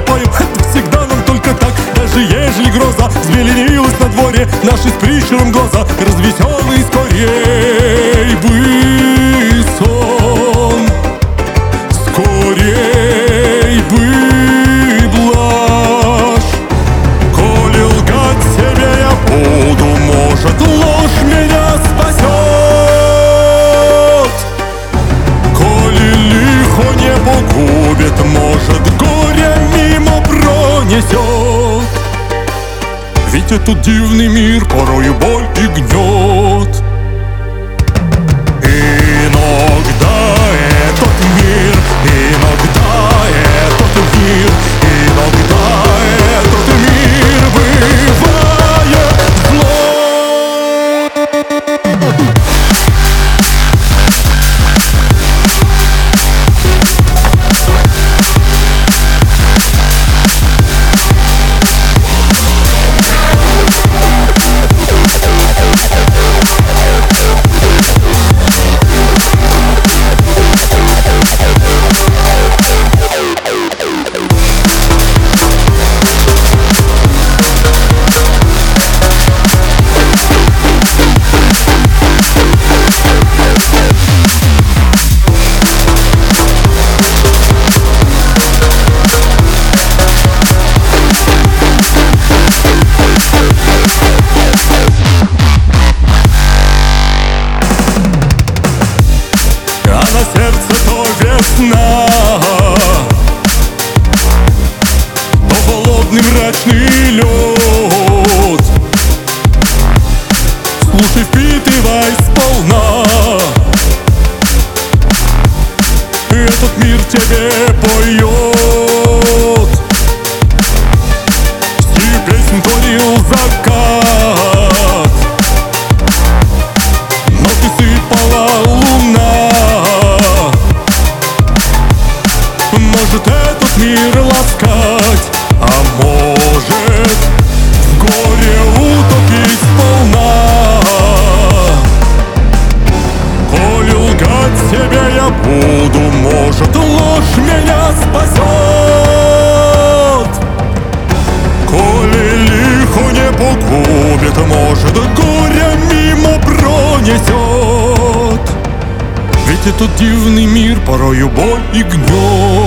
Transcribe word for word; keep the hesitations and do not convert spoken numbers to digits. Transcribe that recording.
поем, это всегда нам только так. Даже ежели гроза зеленилась на дворе, наши с прищуром глаза развеселый скорей бы сон, скорей бы блажь. Коли лгать себе я буду, может, ложь меня спасет. Коли лихо не погубит, может, горе мимо пронесет. Ведь этот дивный мир порою боль и гнет. Иногда этот мир, иногда этот мир, иногда этот мир бывает злой. На сердце то весна, то холодный мрачный лед. Слушай, впитывай сполна, этот мир тебе поет. Стих песен творил закат, но ты сыпала луна. Может этот мир ласкать, а может в горе утопить сполна. Коли лгать себе я буду, может, ложь меня спасет. Коли лихо не погубит, может, горе мимо пронесет. Ведь этот дивный мир порою боль и гнет.